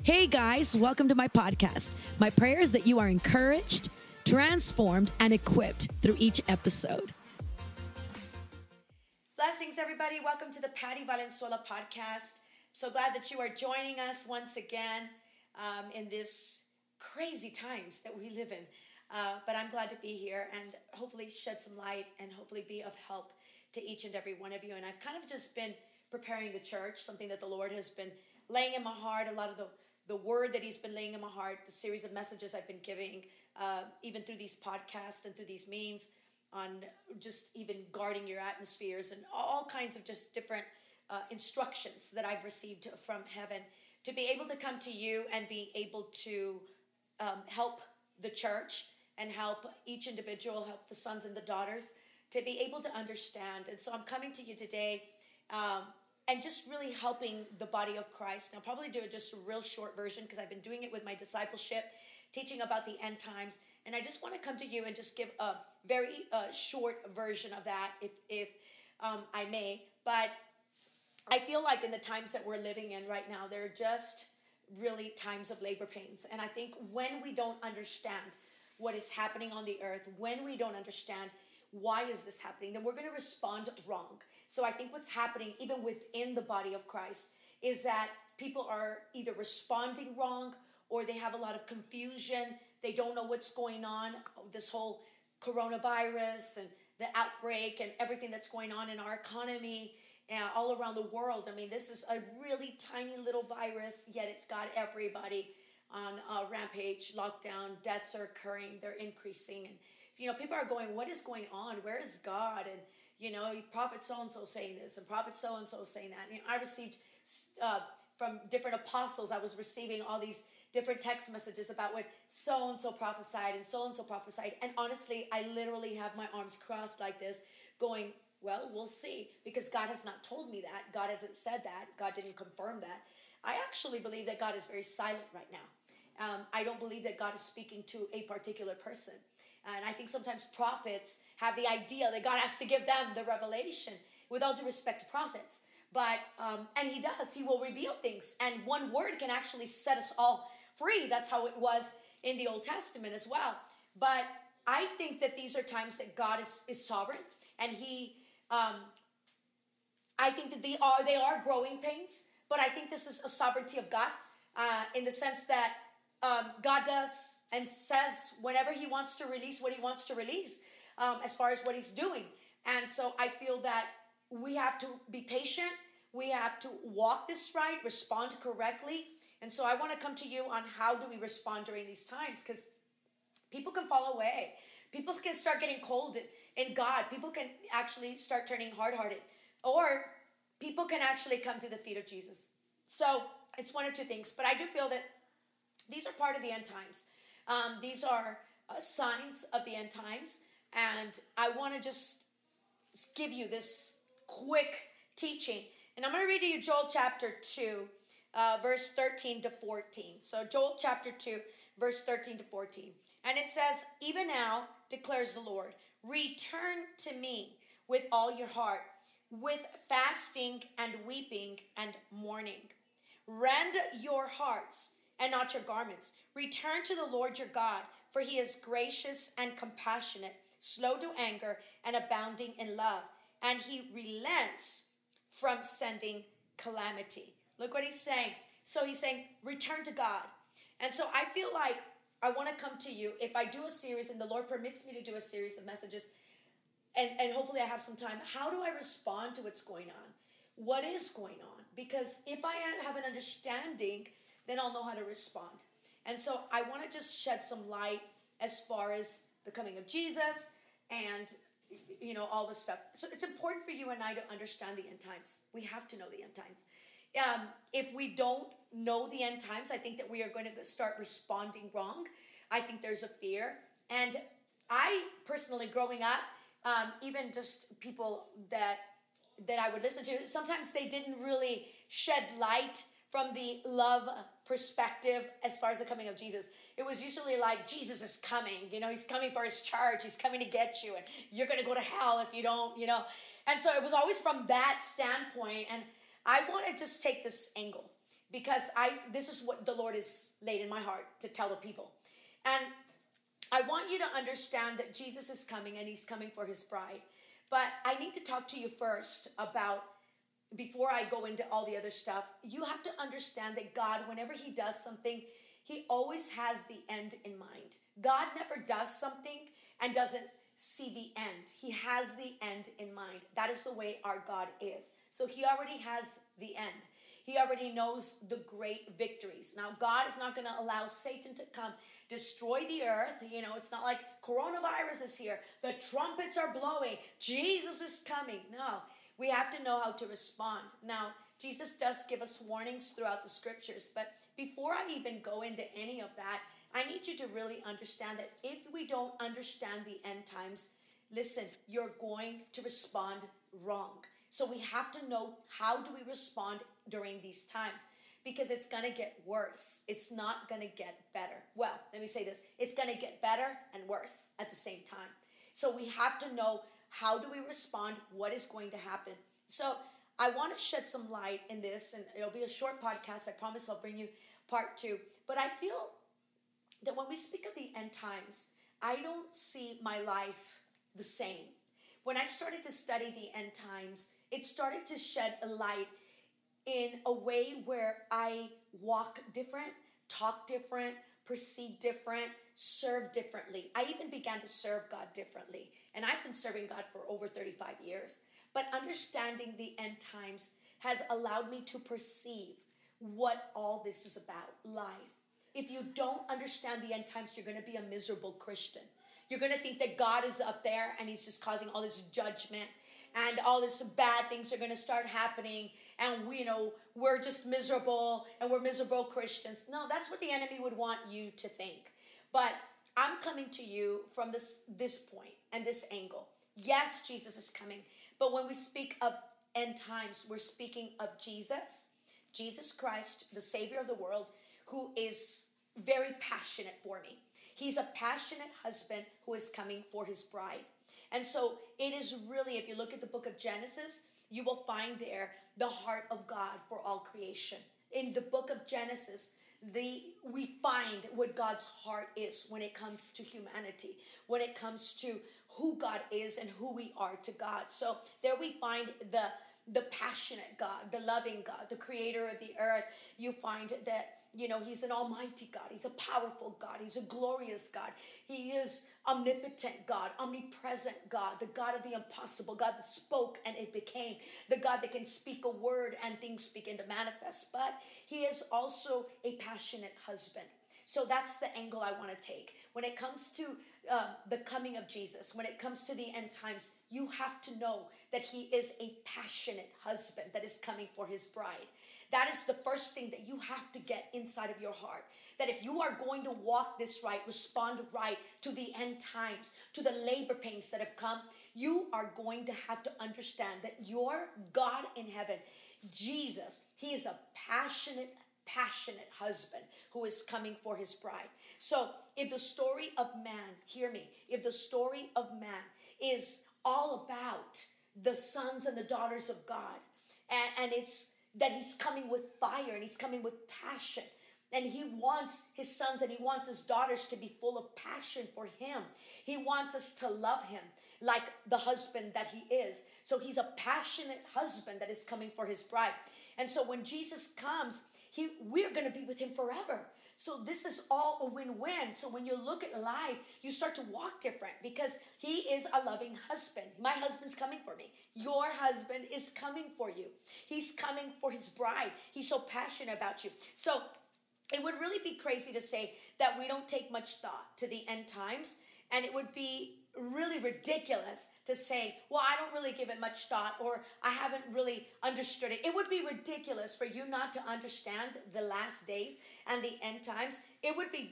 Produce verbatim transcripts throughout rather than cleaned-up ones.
Hey guys, welcome to my podcast. My prayer is that you are encouraged, transformed, and equipped through each episode. Blessings, everybody. Welcome to the Patty Valenzuela podcast. So glad that you are joining us once again um, in this crazy times that we live in. Uh, but I'm glad to be here and hopefully shed some light and hopefully be of help to each and every one of you. And I've kind of just been preparing the church, something that the Lord has been laying in my heart, a lot of the the word that he's been laying in my heart, the series of messages I've been giving, uh, even through these podcasts and through these means on just even guarding your atmospheres and all kinds of just different uh, instructions that I've received from heaven to be able to come to you and be able to um, help the church and help each individual, help the sons and the daughters to be able to understand. And so I'm coming to you today um, and just really helping the body of Christ. And I'll probably do it just a real short version because I've been doing it with my discipleship, teaching about the end times. And I just want to come to you and just give a very uh, short version of that, if, if um, I may. But I feel like in the times that we're living in right now, they're just really times of labor pains. And I think when we don't understand what is happening on the earth, when we don't understand why is this happening, then we're going to respond wrong. So I think what's happening even within the body of Christ is that people are either responding wrong or they have a lot of confusion. They don't know what's going on. This whole coronavirus and the outbreak and everything that's going on in our economy and all around the world. I mean, this is a really tiny little virus, yet it's got everybody on a rampage, lockdown. Deaths are occurring. They're increasing. And, you know, people are going, what is going on? Where is God? And, you know, prophet so-and-so saying this and prophet so-and-so saying that. And, you know, I received uh, from different apostles, I was receiving all these different text messages about what so-and-so prophesied and so-and-so prophesied. And honestly, I literally have my arms crossed like this going, well, we'll see, because God has not told me that. God hasn't said that. God didn't confirm that. I actually believe that God is very silent right now. Um, I don't believe that God is speaking to a particular person. And I think sometimes prophets have the idea that God has to give them the revelation, with all due respect to prophets. But, um, and he does, he will reveal things. And one word can actually set us all free. That's how it was in the Old Testament as well. But I think that these are times that God is, is sovereign. And he, um, I think that they are, they are growing pains. But I think this is a sovereignty of God uh, in the sense that um, God does and says whenever he wants to release what he wants to release um, as far as what he's doing. And so I feel that we have to be patient. We have to walk this right, respond correctly. And so I want to come to you on how do we respond during these times, because people can fall away. People can start getting cold in God. People can actually start turning hard-hearted, or people can actually come to the feet of Jesus. So it's one of two things. But I do feel that these are part of the end times. Um, these are uh, signs of the end times. And I want to just give you this quick teaching. And I'm going to read to you Joel chapter two, uh, verse thirteen to fourteen. So Joel chapter two, verse thirteen to fourteen. And it says, even now, declares the Lord, return to me with all your heart, with fasting and weeping and mourning. Rend your hearts and not your garments. Return to the Lord your God, for he is gracious and compassionate, slow to anger and abounding in love. And he relents from sending calamity. Look what he's saying. So he's saying, return to God. And so I feel like I want to come to you. If I do a series and the Lord permits me to do a series of messages, and, and hopefully I have some time, how do I respond to what's going on? What is going on? Because if I have an understanding, then I'll know how to respond. And so I want to just shed some light as far as the coming of Jesus and, you know, all this stuff. So it's important for you and I to understand the end times. We have to know the end times. Um, if we don't know the end times, I think that we are going to start responding wrong. I think there's a fear. And I personally, growing up, um, even just people that that I would listen to, sometimes they didn't really shed light from the love perspective as far as the coming of Jesus. It was usually like, Jesus is coming, you know, he's coming for his charge, he's coming to get you, and you're going to go to hell if you don't, you know. And so it was always from that standpoint, and I want to just take this angle. because I this is what the Lord has laid in my heart to tell the people. And I want you to understand that Jesus is coming and he's coming for his bride. But I need to talk to you first about, before I go into all the other stuff, you have to understand that God, whenever he does something, he always has the end in mind. God never does something and doesn't see the end. He has the end in mind. That is the way our God is. So he already has the end. He already knows the great victories. Now, God is not going to allow Satan to come destroy the earth. You know, it's not like coronavirus is here. The trumpets are blowing. Jesus is coming. No, we have to know how to respond. Now, Jesus does give us warnings throughout the scriptures. But before I even go into any of that, I need you to really understand that if we don't understand the end times, listen, you're going to respond wrong. So we have to know, how do we respond during these times? Because it's going to get worse. It's not going to get better. Well, let me say this. It's going to get better and worse at the same time. So we have to know, how do we respond? What is going to happen? So I want to shed some light in this, and it'll be a short podcast. I promise I'll bring you part two. But I feel that when we speak of the end times, I don't see my life the same. When I started to study the end times, it started to shed a light in a way where I walk different, talk different, perceive different, serve differently. I even began to serve God differently. And I've been serving God for over thirty-five years. But understanding the end times has allowed me to perceive what all this is about, life. If you don't understand the end times, you're going to be a miserable Christian. You're going to think that God is up there and he's just causing all this judgment, and all this bad things are going to start happening, and we, you know, we're just miserable and we're miserable Christians. No, that's what the enemy would want you to think. But I'm coming to you from this, this point and this angle. Yes, Jesus is coming. But when we speak of end times, we're speaking of Jesus, Jesus Christ, the Savior of the world, who is very passionate for me. He's a passionate husband who is coming for his bride. And so it is really, if you look at the book of Genesis, you will find there the heart of God for all creation. In the book of Genesis, the we find what God's heart is when it comes to humanity, when it comes to who God is and who we are to God. So there we find the the passionate God, the loving God, the creator of the earth. You find that, you know, he's an almighty God. He's a powerful God. He's a glorious God. He is omnipotent God, omnipresent God, the God of the impossible, God that spoke and it became, the God that can speak a word and things begin to manifest. But he is also a passionate husband. So that's the angle I want to take. When it comes to uh, the coming of Jesus, when it comes to the end times, you have to know that he is a passionate husband that is coming for his bride. That is the first thing that you have to get inside of your heart. That if you are going to walk this right, respond right to the end times, to the labor pains that have come, you are going to have to understand that your God in heaven, Jesus, he is a passionate passionate husband who is coming for his bride. So if the story of man, hear me, if the story of man is all about the sons and the daughters of God, and, and it's that he's coming with fire and he's coming with passion, and he wants his sons and he wants his daughters to be full of passion for him. He wants us to love him like the husband that he is. So he's a passionate husband that is coming for his bride. And so when Jesus comes, he, we're going to be with him forever. So this is all a win-win. So when you look at life, you start to walk different because he is a loving husband. My husband's coming for me. Your husband is coming for you. He's coming for his bride. He's so passionate about you. So it would really be crazy to say that we don't take much thought to the end times. And it would be really ridiculous to say, well, I don't really give it much thought, or I haven't really understood it. It would be ridiculous for you not to understand the last days and the end times. It would be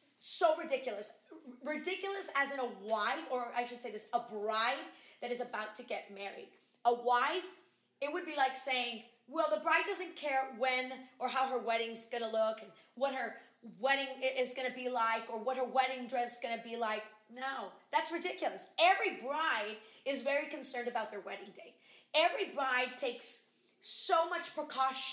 so ridiculous. Ridiculous as in a wife, or I should say this, a bride that is about to get married. A wife, it would be like saying, well, the bride doesn't care when or how her wedding's going to look and what her wedding is going to be like or what her wedding dress is going to be like. No, that's ridiculous. Every bride is very concerned about their wedding day. Every bride takes so much precaution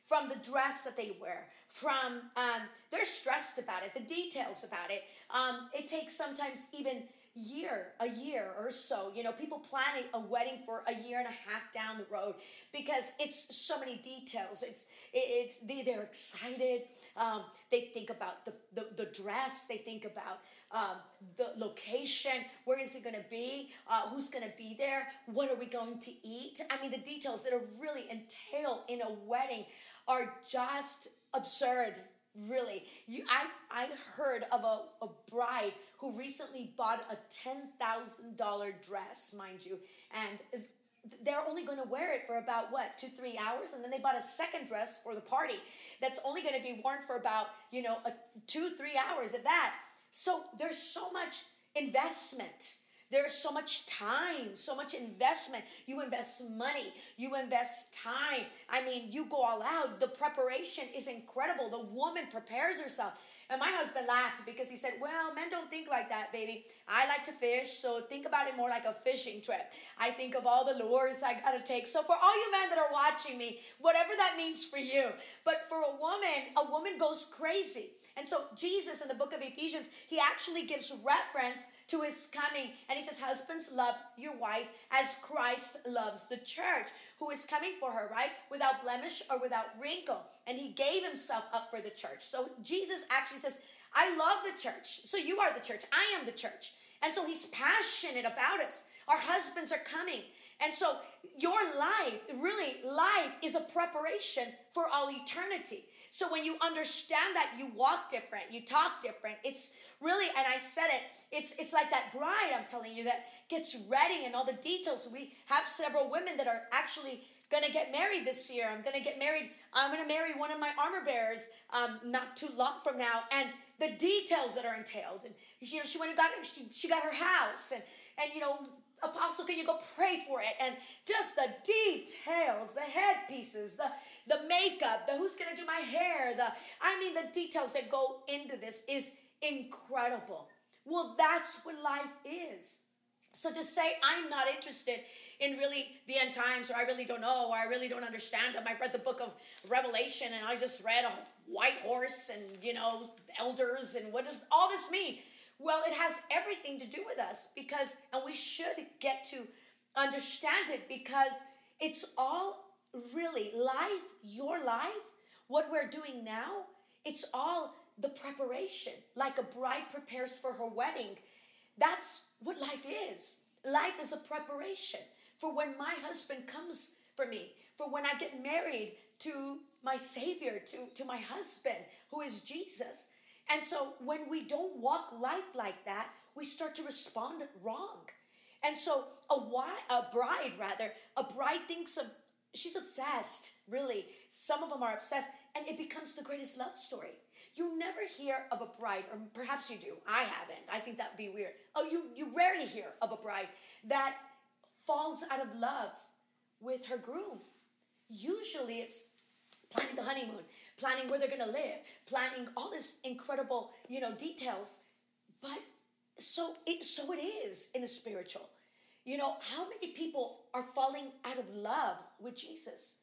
from the dress that they wear, from, um, they're stressed about it, the details about it. Um, it takes sometimes even year, a year or so. You know, people plan a wedding for a year and a half down the road because it's so many details. It's it, it's they, they're excited. Um, they think about the, the the dress. They think about um, the location. Where is it going to be? Uh, who's going to be there? What are we going to eat? I mean, the details that are really entailed in a wedding are just absurd. Really, you I I heard of a, a bride who recently bought a ten thousand dollar dress, mind you, and they're only going to wear it for about what two three hours, and then they bought a second dress for the party that's only going to be worn for about you know a two three hours of that. So there's so much investment. There's so much time, so much investment. You invest money, you invest time. I mean, you go all out. The preparation is incredible. The woman prepares herself. And my husband laughed because he said, well, men don't think like that, baby. I like to fish, so think about it more like a fishing trip. I think of all the lures I gotta take. So for all you men that are watching me, whatever that means for you. But for a woman, a woman goes crazy. And so Jesus in the book of Ephesians, he actually gives reference to his coming. And he says, husbands, love your wife as Christ loves the church, who is coming for her, right? Without blemish or without wrinkle. And he gave himself up for the church. So Jesus actually says, I love the church. So you are the church. I am the church. And so he's passionate about us. Our husbands are coming. And so your life, really, life is a preparation for all eternity. So when you understand that, you walk different, you talk different. It's really, and I said it, it's it's like that bride, I'm telling you, that gets ready and all the details. We have several women that are actually going to get married this year. I'm going to get married. I'm going to marry one of my armor bearers um, not too long from now. And the details that are entailed. And, you know, she went and got, she, she got her house. And, and, you know, Apostle, can you go pray for it? And just the details, the headpieces, the, the makeup, the who's going to do my hair, the, I mean, the details that go into this is incredible. Well, that's what life is. So to say I'm not interested in really the end times, or I really don't know, or I really don't understand them. I've read the book of Revelation, and I just read a white horse and, you know, elders, and what does all this mean? Well, it has everything to do with us because, and we should get to understand it because it's all really life, your life, what we're doing now, it's all the preparation, like a bride prepares for her wedding. That's what life is. Life is a preparation for when my husband comes for me, for when I get married to my Savior, to, to my husband, who is Jesus. And so when we don't walk life like that, we start to respond wrong. And so a, wi- a bride, rather, a bride thinks of, she's obsessed, really. Some of them are obsessed, and it becomes the greatest love story. You never hear of a bride, or perhaps you do. I haven't. I think that would be weird. Oh, you, you rarely hear of a bride that falls out of love with her groom. Usually it's planning the honeymoon, planning where they're going to live, planning all this incredible, you know, details. But so it, so it is in the spiritual. You know, how many people are falling out of love with Jesus?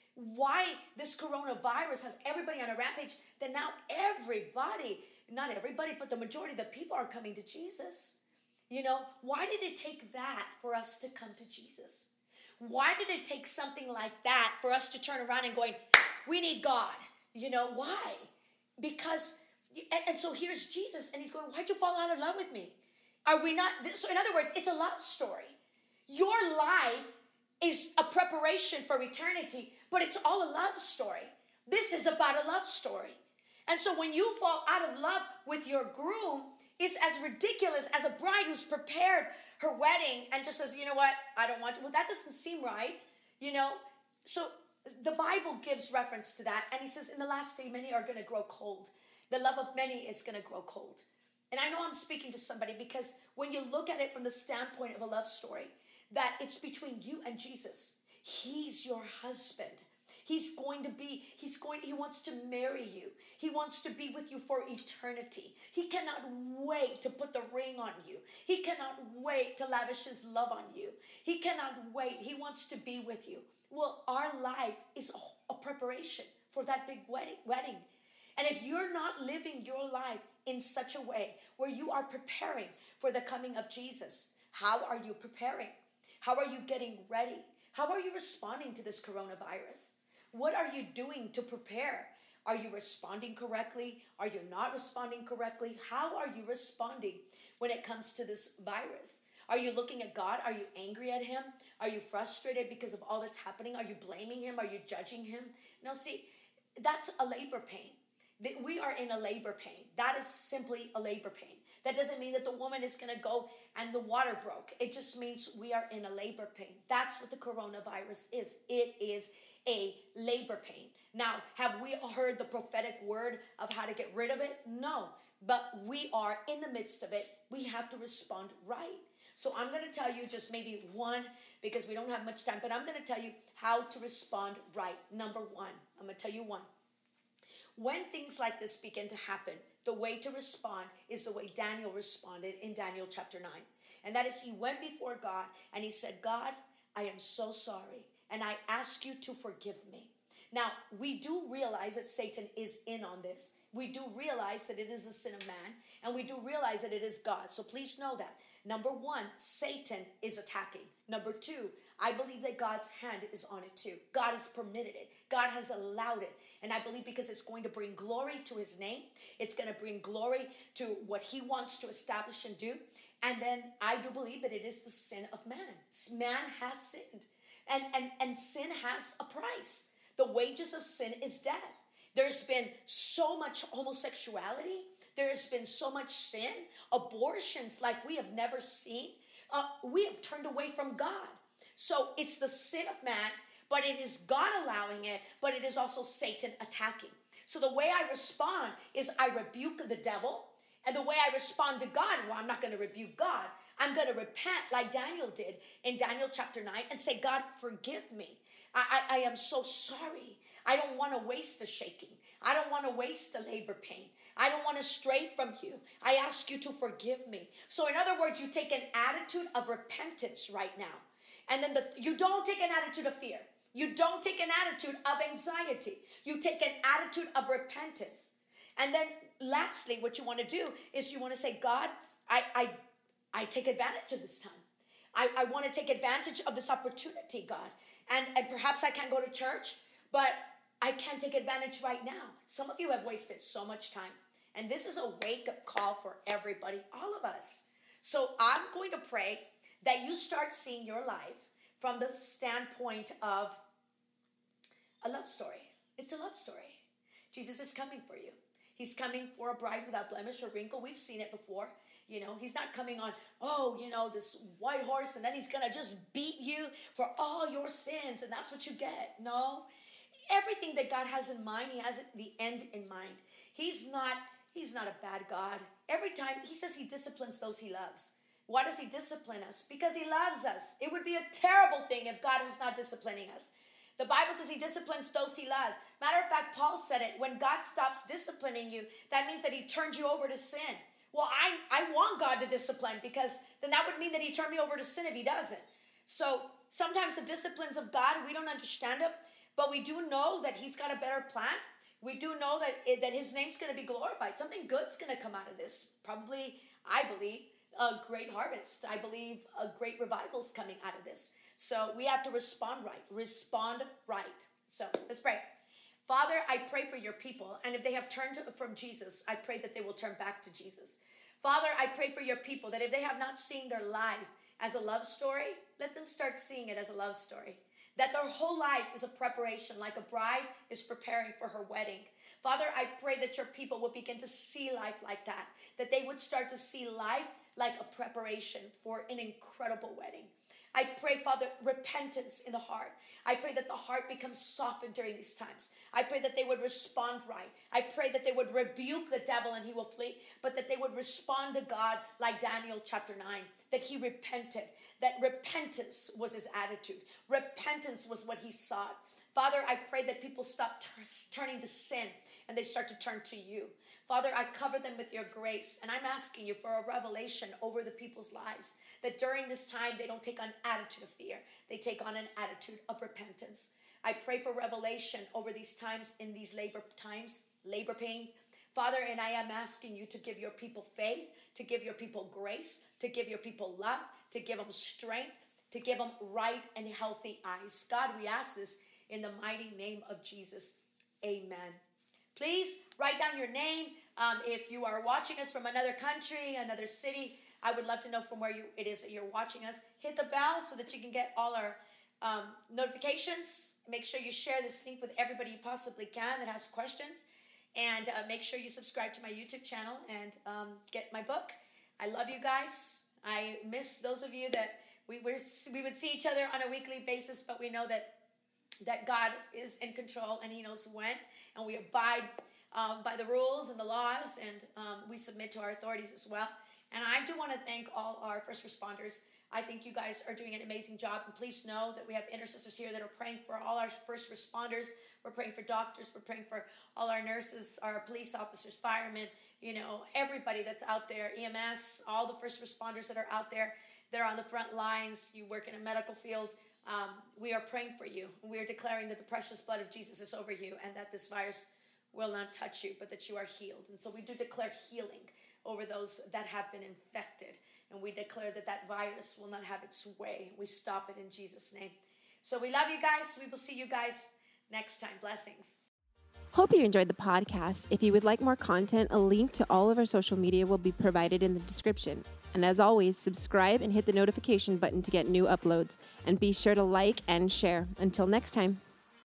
Why this coronavirus has everybody on a rampage, that now everybody, not everybody, but the majority of the people are coming to Jesus. You know, why did it take that for us to come to Jesus? Why did it take something like that for us to turn around and going, we need God? You know, why? Because, and, and so here's Jesus, and he's going, why'd you fall out of love with me? Are we not, so in other words, it's a love story. Your life is a preparation for eternity, but it's all a love story. This is about a love story. And so when you fall out of love with your groom, it's as ridiculous as a bride who's prepared her wedding and just says, you know what, I don't want to. Well, that doesn't seem right, you know. So the Bible gives reference to that. And he says, in the last day, many are going to grow cold. The love of many is going to grow cold. And I know I'm speaking to somebody because when you look at it from the standpoint of a love story, that it's between you and Jesus. He's your husband. He's going to be, he's going, he wants to marry you. He wants to be with you for eternity. He cannot wait to put the ring on you. He cannot wait to lavish his love on you. He cannot wait. He wants to be with you. Well, our life is a, a preparation for that big wedding. wedding. And if you're not living your life in such a way where you are preparing for the coming of Jesus, how are you preparing? How are you getting ready? How are you responding to this coronavirus? What are you doing to prepare? Are you responding correctly? Are you not responding correctly? How are you responding when it comes to this virus? Are you looking at God? Are you angry at him? Are you frustrated because of all that's happening? Are you blaming him? Are you judging him? No, see, that's a labor pain. We are in a labor pain. That is simply a labor pain. That doesn't mean that the woman is going to go and the water broke. It just means we are in a labor pain. That's what the coronavirus is. It is a labor pain. Now, have we heard the prophetic word of how to get rid of it? No, but we are in the midst of it. We have to respond right. So I'm going to tell you just maybe one, because we don't have much time, but I'm going to tell you how to respond right. Number one, I'm going to tell you one. When things like this begin to happen, the way to respond is the way Daniel responded in Daniel chapter nine. And that is, he went before God and he said, God, I am so sorry, and I ask you to forgive me. Now, we do realize that Satan is in on this. We do realize that it is the sin of man, and we do realize that it is God. So please know that. Number one, Satan is attacking. Number two, I believe that God's hand is on it too. God has permitted it. God has allowed it. And I believe because it's going to bring glory to his name. It's going to bring glory to what he wants to establish and do. And then I do believe that it is the sin of man. Man has sinned. And, and, and sin has a price. The wages of sin is death. There's been so much homosexuality. There's been so much sin, abortions like we have never seen. Uh, we have turned away from God. So it's the sin of man, but it is God allowing it, but it is also Satan attacking. So the way I respond is I rebuke the devil. And the way I respond to God, well, I'm not going to rebuke God. I'm going to repent like Daniel did in Daniel chapter nine and say, God, forgive me. I, I, I am so sorry. I don't want to waste the shaking. I don't want to waste the labor pain. I don't want to stray from you. I ask you to forgive me. So in other words, you take an attitude of repentance right now. And then the, you don't take an attitude of fear. You don't take an attitude of anxiety. You take an attitude of repentance. And then lastly, what you want to do is you want to say, God, I, I, I take advantage of this time. I, I want to take advantage of this opportunity, God. And, and perhaps I can't go to church, but I can take advantage right now. Some of you have wasted so much time. And this is a wake-up call for everybody, all of us. So I'm going to pray that you start seeing your life from the standpoint of a love story. It's a love story. Jesus is coming for you. He's coming for a bride without blemish or wrinkle. We've seen it before. You know, he's not coming on, oh, you know, this white horse, and then he's going to just beat you for all your sins, and that's what you get. No. Everything that God has in mind, he has the end in mind. He's not, he's not a bad God. Every time, he says he disciplines those he loves. Why does he discipline us? Because he loves us. It would be a terrible thing if God was not disciplining us. The Bible says he disciplines those he loves. Matter of fact, Paul said it. When God stops disciplining you, that means that he turns you over to sin. Well, I, I want God to discipline, because then that would mean that he turned me over to sin if he doesn't. So sometimes the disciplines of God, we don't understand them, but we do know that he's got a better plan. We do know that, it, that his name's going to be glorified. Something good's going to come out of this. Probably, I believe, a great harvest. I believe a great revival's coming out of this. So we have to respond right. Respond right. So let's pray. Father, I pray for your people. And if they have turned from Jesus, I pray that they will turn back to Jesus. Father, I pray for your people that if they have not seen their life as a love story, let them start seeing it as a love story. That their whole life is a preparation, like a bride is preparing for her wedding. Father, I pray that your people would begin to see life like that. That they would start to see life like a preparation for an incredible wedding. I pray, Father, repentance in the heart. I pray that the heart becomes softened during these times. I pray that they would respond right. I pray that they would rebuke the devil and he will flee, but that they would respond to God like Daniel chapter nine, that he repented, that repentance was his attitude. Repentance was what he sought. Father, I pray that people stop t- turning to sin and they start to turn to you. Father, I cover them with your grace, and I'm asking you for a revelation over the people's lives, that during this time they don't take on an attitude of fear. They take on an attitude of repentance. I pray for revelation over these times, in these labor times, labor pains. Father, and I am asking you to give your people faith, to give your people grace, to give your people love, to give them strength, to give them right and healthy eyes. God, we ask this in the mighty name of Jesus. Amen. Please write down your name. Um, if you are watching us from another country, another city, I would love to know from where you, it is that you're watching us. Hit the bell so that you can get all our um, notifications. Make sure you share this link with everybody you possibly can that has questions. And uh, make sure you subscribe to my YouTube channel and um, get my book. I love you guys. I miss those of you that we were, we would see each other on a weekly basis, but we know that that God is in control and he knows when, and we abide um, by the rules and the laws, and um, we submit to our authorities as well. And I do want to thank all our first responders. I think you guys are doing an amazing job, and please know that we have intercessors here that are praying for all our first responders. We're praying for doctors. We're praying for all our nurses, our police officers, firemen, you know, everybody that's out there, E M S, all the first responders that are out there. They're on the front lines. You work in a medical field. Um, we are praying for you. We are declaring that the precious blood of Jesus is over you and that this virus will not touch you, but that you are healed. And so we do declare healing over those that have been infected. And we declare that that virus will not have its way. We stop it in Jesus' name. So we love you guys. We will see you guys next time. Blessings. Hope you enjoyed the podcast. If you would like more content, a link to all of our social media will be provided in the description. And as always, subscribe and hit the notification button to get new uploads. And be sure to like and share. Until next time.